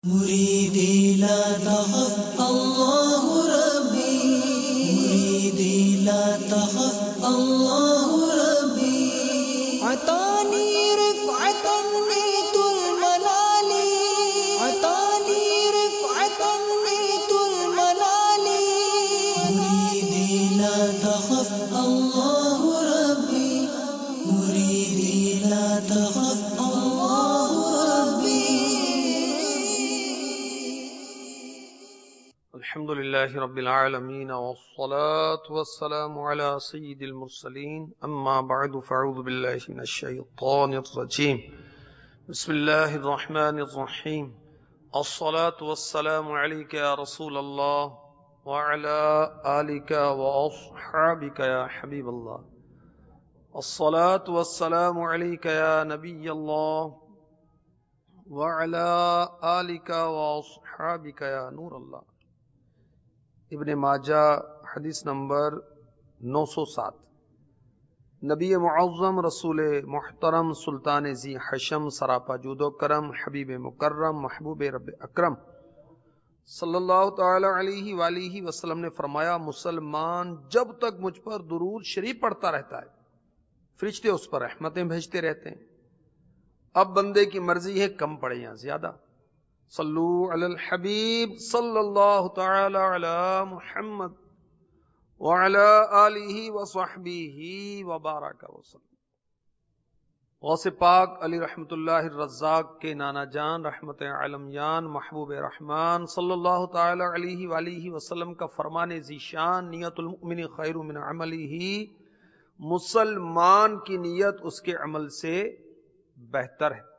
مريدي لا تخف الله ربي، مريدي لا تخف الله ربي. عطاني رفعة نيت المنال، عطاني رفعة نيت المنال. مريدي لا تخف الله ربي، مريدي لا تخف الله ربي. الحمد لله رب العالمين والصلاة والسلام على سيد المرسلين أما بعد فأعوذ بالله من الشيطان الرجيم بسم الله الرحمن الرحيم الصلاة والسلام عليك يا رسول الله وعلى آلك وأصحابك يا حبيب الله الصلاة والسلام عليك يا نبي الله وعلى آلك وأصحابك يا نور الله. ابن ماجہ حدیث نمبر 907. نبی معظم رسول محترم سلطان ذی حشم سراپا جود و کرم حبیب مکرم محبوب رب اکرم صلی اللہ تعالی علیہ وآلہ وسلم نے فرمایا، مسلمان جب تک مجھ پر درود شریف پڑھتا رہتا ہے فرشتے اس پر رحمتیں بھیجتے رہتے ہیں. اب بندے کی مرضی ہے کم پڑھے یا زیادہ. صلو علی الحبیب صلی اللہ تعالی علی محمد وعلی آلہ وصحبہ وبارک وسلم. غوث پاک علی رحمت اللہ الرزاق کے نانا جان رحمت عالمیان محبوب رحمان صلی اللہ تعالی علیہ وآلہ وسلم کا فرمان ذیشان، نیت المؤمن خیر من عملہ، مسلمان کی نیت اس کے عمل سے بہتر ہے.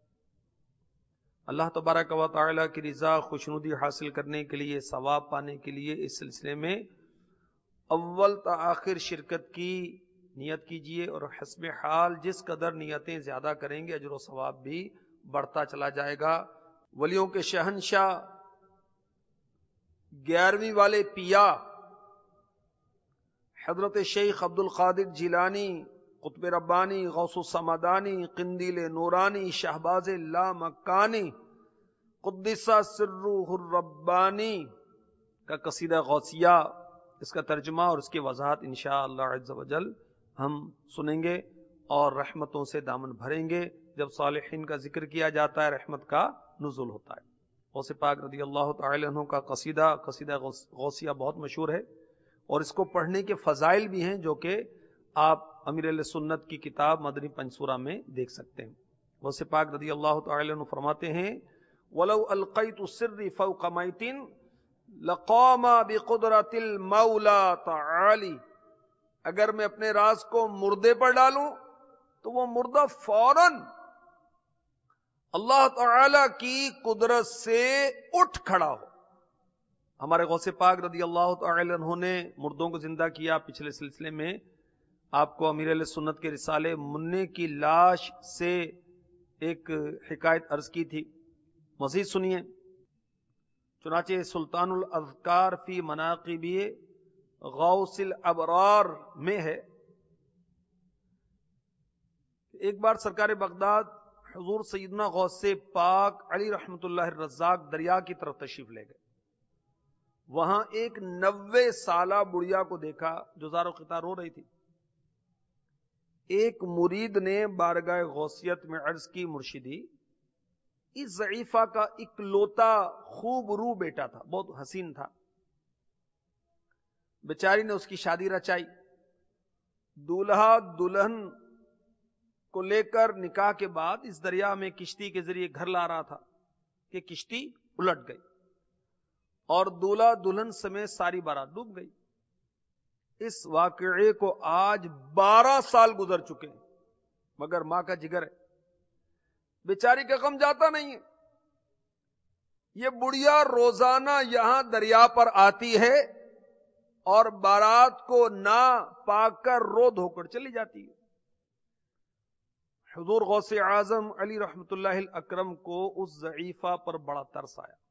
اللہ تبارک و تعالیٰ کی رضا خوشنودی حاصل کرنے کے لیے، ثواب پانے کے لیے اس سلسلے میں اول تا آخر شرکت کی نیت کیجئے، اور حسب حال جس قدر نیتیں زیادہ کریں گے اجر و ثواب بھی بڑھتا چلا جائے گا. ولیوں کے شہنشاہ 11ویں والے پیا حضرت شیخ عبد القادر جیلانی قطب ربانی غوث السمدانی قندیل نورانی شہباز لامکانی قدس سرہ الربانی کا قصیدہ غوثیہ، اس کا ترجمہ اور اس کی وضاحت انشاءاللہ عز و جل ہم سنیں گے اور رحمتوں سے دامن بھریں گے. جب صالحین کا ذکر کیا جاتا ہے رحمت کا نزول ہوتا ہے. غوث پاک رضی اللہ تعالی عنہ کا قصیدہ غوثیہ بہت مشہور ہے، اور اس کو پڑھنے کے فضائل بھی ہیں جو کہ آپ امیر اہل سنت کی کتاب مدنی پنسورہ میں دیکھ سکتے ہیں. غوث پاک رضی اللہ تعالی عنہ فرماتے ہیں، وَلَوْ أَلْقَيْتُ السِّرِّ فَوْقَ مَيْتٍ لَقَامَ بِقُدْرَةِ الْمَوْلَى تَعَالِي. اگر میں اپنے راز کو مردے پر ڈالوں تو وہ مردہ فوراً اللہ تعالی کی قدرت سے اٹھ کھڑا ہو. ہمارے غوث پاک رضی اللہ تعالی عنہ نے مردوں کو زندہ کیا. پچھلے سلسلے میں آپ کو امیر اہل سنت کے رسالے منع کی لاش سے ایک حکایت عرض کی تھی، مزید سنیے. چنانچہ سلطان الاذکار فی مناقب غوث الابرار میں ہے، ایک بار سرکار بغداد حضور سیدنا غوث پاک علی رحمت اللہ الرزاق دریا کی طرف تشریف لے گئے. وہاں ایک 90 سالہ بڑھیا کو دیکھا جو زار و قطار رو رہی تھی. ایک مرید نے بارگاہ غوثیت میں عرض کی، مرشدی اس ضعیفہ کا اکلوتا خوب رو بیٹا تھا، بہت حسین تھا، بیچاری نے اس کی شادی رچائی. دولہا دلہن کو لے کر نکاح کے بعد اس دریا میں کشتی کے ذریعے گھر لا رہا تھا کہ کشتی الٹ گئی اور دولہا دلہن سمیت ساری بارات ڈوب گئی. اس واقعے کو آج 12 سال گزر چکے ہیں، مگر ماں کا جگر ہے، بیچاری کا غم جاتا نہیں ہے. یہ بڑھیا روزانہ یہاں دریا پر آتی ہے اور بارات کو نہ پا کر رو دھو کر چلی جاتی ہے. حضور غوث اعظم علی رحمت اللہ الاکرم کو اس ضعیفہ پر بڑا ترس آیا.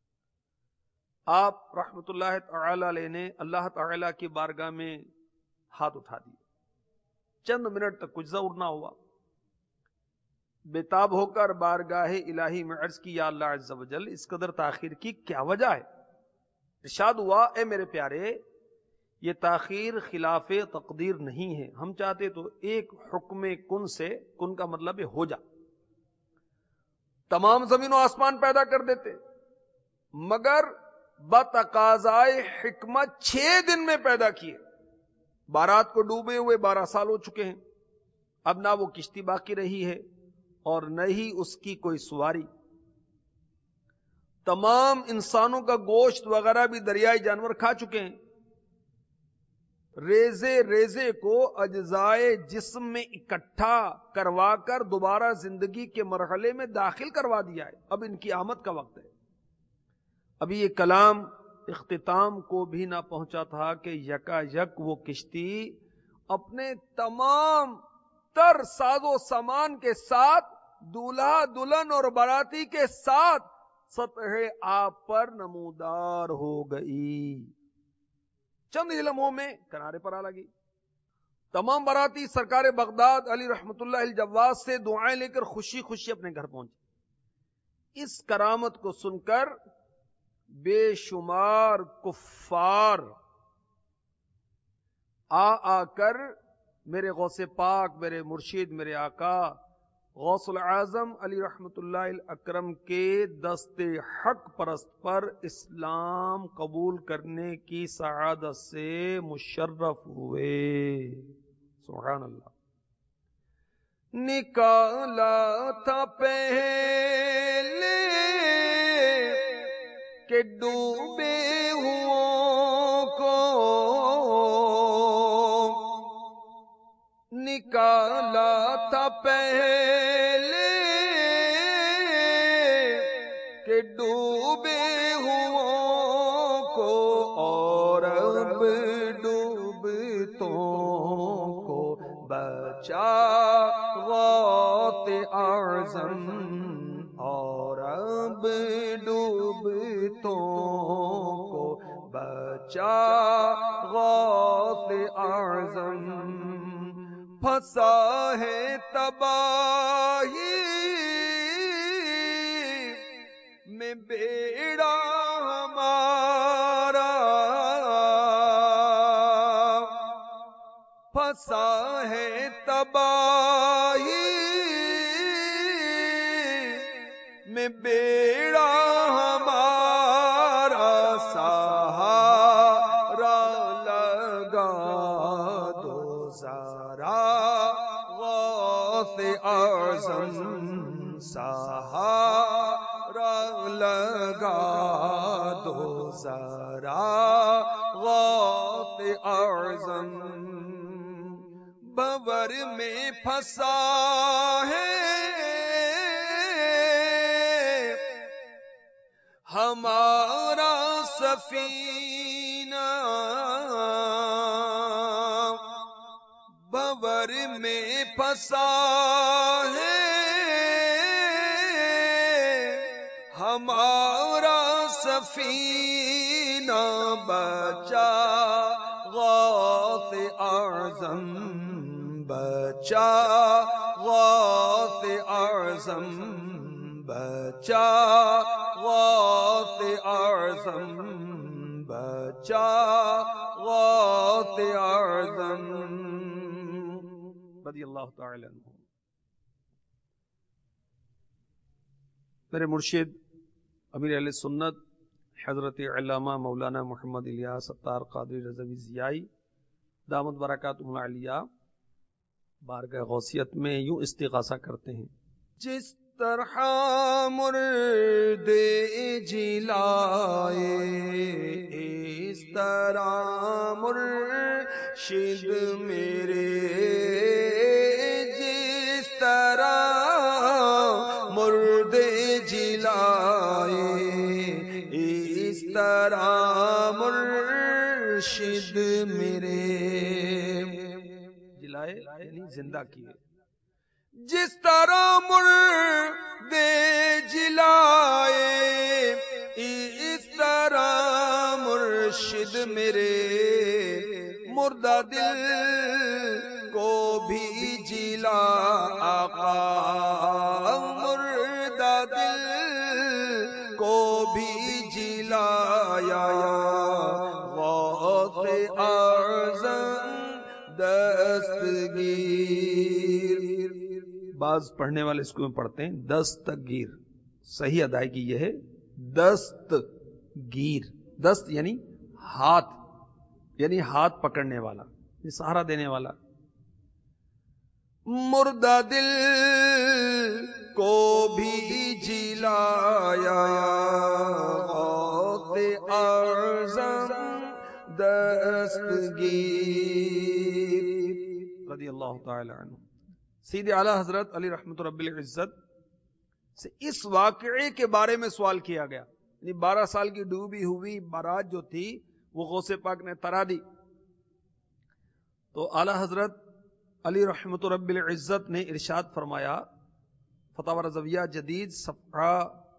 آپ رحمت اللہ تعالی علیہ نے اللہ تعالی کی بارگاہ میں ہاتھ اٹھا دیے. چند منٹ تک کچھ ضرور نہ ہوا. بےتاب ہو کر بارگاہ الہی میں عرض کی یا اللہ عز و جل اس قدر تاخیر کی کیا وجہ ہے؟ ارشاد ہوا اے میرے پیارے یہ تاخیر خلاف تقدیر نہیں ہے، ہم چاہتے تو ایک حکم کن سے، کن کا مطلب ہے ہو جا، تمام زمین و آسمان پیدا کر دیتے، مگر بتقاضائے حکمت 6 دن میں پیدا کیے۔ بارات کو ڈوبے ہوئے 12 سال ہو چکے ہیں، اب نہ وہ کشتی باقی رہی ہے اور نہ ہی اس کی کوئی سواری، تمام انسانوں کا گوشت وغیرہ بھی دریائی جانور کھا چکے ہیں، ریزے ریزے کو اجزائے جسم میں اکٹھا کروا کر دوبارہ زندگی کے مرحلے میں داخل کروا دیا ہے، اب ان کی آمد کا وقت ہے۔ ابھی یہ کلام اختتام کو بھی نہ پہنچا تھا کہ یکا یک وہ کشتی اپنے تمام تر ساز و سامان کے ساتھ، دولہا دلہن اور باراتی کے ساتھ سطح آب پر نمودار ہو گئی، چند ہی لمحوں میں کنارے پر آ لگی۔ تمام باراتی سرکار بغداد علی رحمت اللہ الجواز سے دعائیں لے کر خوشی خوشی اپنے گھر پہنچے۔ اس کرامت کو سن کر بے شمار کفار آ کر میرے غوث پاک، میرے مرشد، میرے آقا غوث العظم علی رحمت اللہ الاکرم کے دست حق پرست پر اسلام قبول کرنے کی سعادت سے مشرف ہوئے۔ سبحان اللہ۔ نکالا تھا پہلے کہ ڈوبے ہوں کو، نکالا تھا پہلے کہ ڈوبے ہوں کو، اور اب ڈوبتوں کو بچا غوث اعظم، اور اب ڈوبتوں کو بچا غوث اعظم، پھنسا ہے تباہی میں بیڑا ہمارا، پھنسا ہے تباہی میں بیڑا ہمارا، سہارا لگا دو ذرا غوث اعظم، سہارا لگا دو ذرا غوث اعظم، بھنور میں پھنسا ہے ہمارا سفینہ، بھنور میں پھنسا ہے ہمارا سفینہ، بچا غوث اعظم، بچا غوث اعظم، بچا غوث اعظم، بچا غوث اعظم رضی اللہ تعالی عنہ۔ میرے مرشد امیر اہل سنت حضرت علامہ مولانا محمد الیاس ستار قادری رضوی ضیائی دامت برکاتہم العلیہ بارگاہ غوثیت میں یوں استغاثہ کرتے ہیں، جس طرح مرد جلائے اس طرح مرشد میرے، جس طرح مرد جلائے اس طرح مرشد میرے، جلائے یعنی زندہ کیے، جس طرح مردے جلائے اس طرح مرشد میرے، مردہ دل کو بھی جلا آقا بھی جلایا غوث اعظم دستگیر. بعض پڑھنے والے اس کو پڑھتے ہیں دستگیر، صحیح ادائیگی یہ ہے دستگیر. دست یعنی ہاتھ، یعنی ہاتھ پکڑنے والا، سہارا دینے والا. مردہ دل کو بھی جلایا غوث اعظم دستگیر رضی اللہ تعالی عنہ. سید اعلی حضرت علی رحمت رب العزت سے اس واقعے کے بارے میں سوال کیا گیا. یعنی 12 سال کی ڈوبی ہوئی بارات جو تھی وہ غوث پاک نے ترا دی. تو اعلی حضرت علی رحمت رب العزت نے ارشاد فرمایا، فتاوی رضویہ جدید صفحہ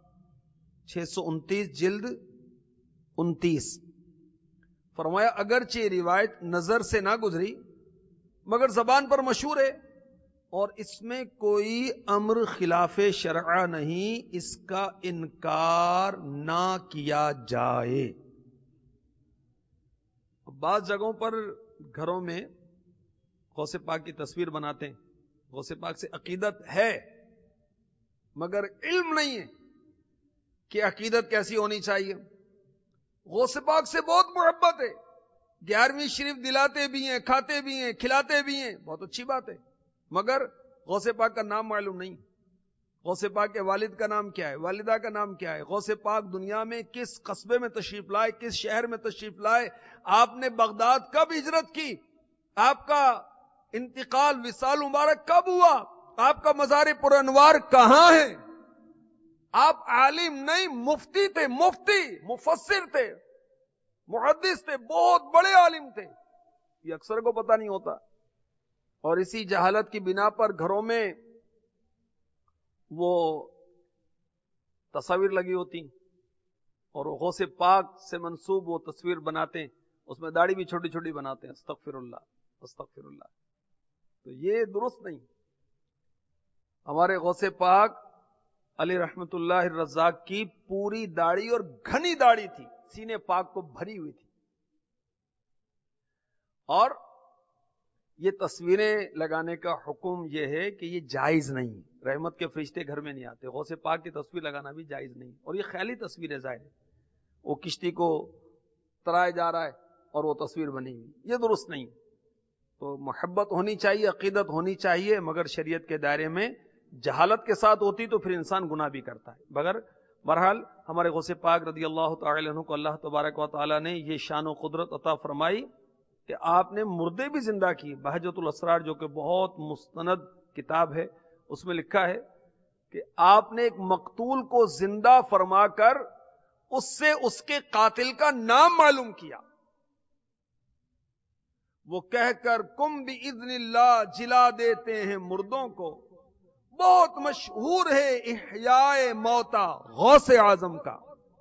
629 جلد 29، فرمایا اگرچہ روایت نظر سے نہ گزری مگر زبان پر مشہور ہے اور اس میں کوئی امر خلاف شرع نہیں، اس کا انکار نہ کیا جائے. بعض جگہوں پر گھروں میں غوث پاک کی تصویر بناتے ہیں، غوث پاک سے عقیدت ہے مگر علم نہیں ہے کہ عقیدت کیسی ہونی چاہیے. غوث پاک سے بہت محبت ہے، 11ویں شریف دلاتے بھی ہیں، کھاتے بھی ہیں، کھلاتے بھی ہیں، بہت اچھی بات ہے، مگر غوث پاک کا نام معلوم نہیں. غوث پاک کے والد کا نام کیا ہے، والدہ کا نام کیا ہے، غوث پاک دنیا میں کس قصبے میں تشریف لائے، کس شہر میں تشریف لائے، آپ نے بغداد کب ہجرت کی، آپ کا انتقال وصال مبارک کب ہوا، آپ کا مزار پر انوار کہاں ہے. آپ عالم نہیں، مفتی تھے، مفتی مفسر تھے، محدث تھے، بہت بڑے عالم تھے. یہ اکثر کو پتہ نہیں ہوتا، اور اسی جہالت کی بنا پر گھروں میں وہ تصاویر لگی ہوتی اور غوث پاک سے منسوب وہ تصویر بناتے ہیں، اس میں داڑھی بھی چھوٹی چھوٹی بناتے ہیں. استغفر اللہ استغفر اللہ. تو یہ درست نہیں. ہمارے غوث پاک علی رحمت اللہ الرزاق کی پوری داڑھی اور گھنی داڑھی تھی، سینے پاک کو بھری ہوئی تھی. اور یہ تصویریں لگانے کا حکم یہ ہے کہ یہ جائز نہیں. رحمت کے فرشتے گھر میں نہیں آتے، غوث پاک کی تصویر لگانا بھی جائز نہیں. اور یہ خیالی تصویر ہے، ظاہر ہے وہ کشتی کو ترایا جا رہا ہے اور وہ تصویر بنی ہوئی، یہ درست نہیں. تو محبت ہونی چاہیے، عقیدت ہونی چاہیے، مگر شریعت کے دائرے میں. جہالت کے ساتھ ہوتی تو پھر انسان گناہ بھی کرتا ہے. مگر بہرحال ہمارے غوث پاک رضی اللہ تعالی عنہ کو اللہ تبارک و تعالی نے یہ شان و قدرت عطا فرمائی کہ آپ نے مردے بھی زندہ کی. بہجت الاسرار جو کہ بہت مستند کتاب ہے، اس میں لکھا ہے کہ آپ نے ایک مقتول کو زندہ فرما کر اس سے اس کے قاتل کا نام معلوم کیا. وہ کہہ کر کم باذن اللہ جلا دیتے ہیں مردوں کو. بہت مشہور ہے احیاء موتا غوث اعظم کا.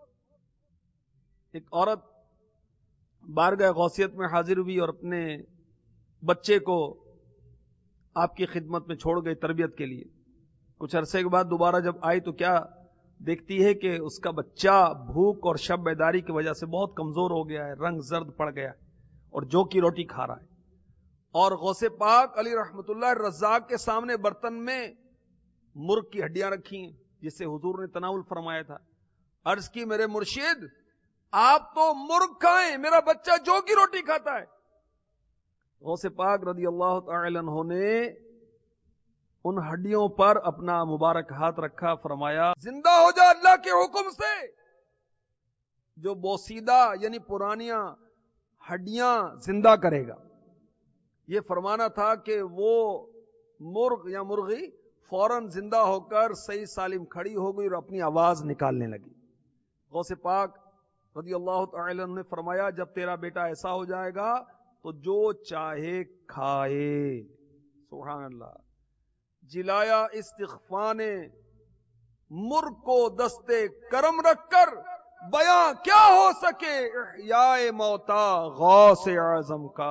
ایک عورت بارگاہ غوثیت میں حاضر ہوئی اور اپنے بچے کو آپ کی خدمت میں چھوڑ گئی تربیت کے لیے. کچھ عرصے کے بعد دوبارہ جب آئی تو کیا دیکھتی ہے کہ اس کا بچہ بھوک اور شب بیداری کی وجہ سے بہت کمزور ہو گیا ہے، رنگ زرد پڑ گیا اور جو کی روٹی کھا رہا ہے. اور غوث پاک علی رحمت اللہ الرزاق کے سامنے برتن میں مرغ کی ہڈیاں رکھی ہیں جس سے حضور نے تناول فرمایا تھا. عرض کی میرے مرشد آپ تو مرغ کھائیں، میرا بچہ جو کی روٹی کھاتا ہے. غوث پاک رضی اللہ تعالی عنہ نے ان ہڈیوں پر اپنا مبارک ہاتھ رکھا، فرمایا زندہ ہو جا اللہ کے حکم سے. جو بوسیدہ یعنی پرانیاں ہڈیاں زندہ کرے گا. یہ فرمانا تھا کہ وہ مرغ یا مرغی فوراً زندہ ہو کر صحیح سالم کھڑی ہو گئی اور اپنی آواز نکالنے لگی. غوث پاک رضی اللہ تعالی عنہ نے فرمایا جب تیرا بیٹا ایسا ہو جائے گا تو جو چاہے کھائے. سبحان اللہ. جلایا استغفا نے مرغ کو دستے کرم رکھ کر، بیاں کیا ہو سکے احیاء موتا غوث اعظم کا.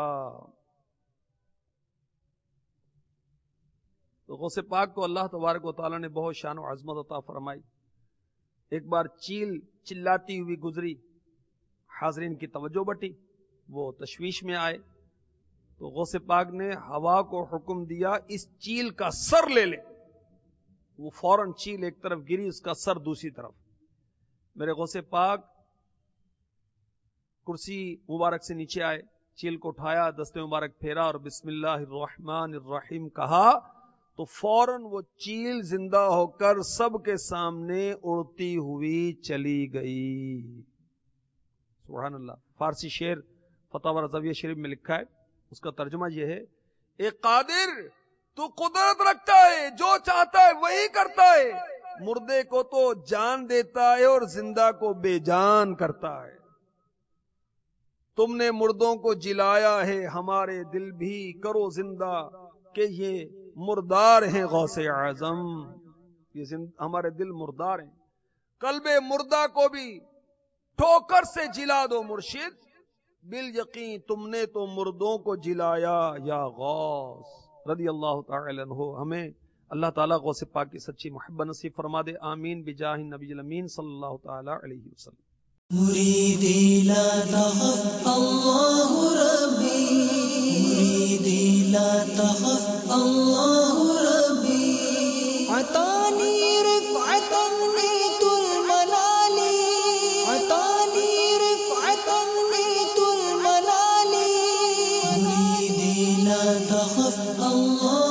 تو غوث پاک کو اللہ تبارک و تعالی نے بہت شان و عظمت عطا فرمائی. ایک بار چیل چلاتی ہوئی گزری، حاضرین کی توجہ بٹی، وہ تشویش میں آئے تو غوث پاک نے ہوا کو حکم دیا اس چیل کا سر لے لے. وہ فوراً چیل ایک طرف گری، اس کا سر دوسری طرف. میرے غوث پاک کرسی مبارک سے نیچے آئے، چیل کو اٹھایا، دستے مبارک پھیرا اور بسم اللہ الرحمن الرحیم کہا تو فوراً وہ چیل زندہ ہو کر سب کے سامنے اڑتی ہوئی چلی گئی. سبحان اللہ. فارسی شعر فتاوی رضویہ شریف میں لکھا ہے، اس کا ترجمہ یہ ہے: اے قادر، تو قدرت رکھتا ہے، جو چاہتا ہے وہی کرتا ہے، مردے کو تو جان دیتا ہے اور زندہ کو بے جان کرتا ہے. تم نے مردوں کو جلایا ہے، ہمارے دل بھی کرو زندہ، کہ یہ مردار ہیں غوث اعظم. یہ ہمارے دل مردار ہیں. قلب مردہ کو بھی ٹھوکر سے جلا دو مرشد، بال یقین تم نے تو مردوں کو جلایا یا غوث. رضی اللہ تعالی عنہ. ہمیں اللہ تعالیٰ غوث پاک کی سچی محبت نصیب فرما دے. آمین بجاہ نبی الامین صلی اللہ تعالی علیہ وسلم. مريدي لا تخف الله ربي، مريدي لا تخف الله ربي. عطاني رفعة نيت المنال، عطاني رفعة نيت المنال. مريدي لا تخف الله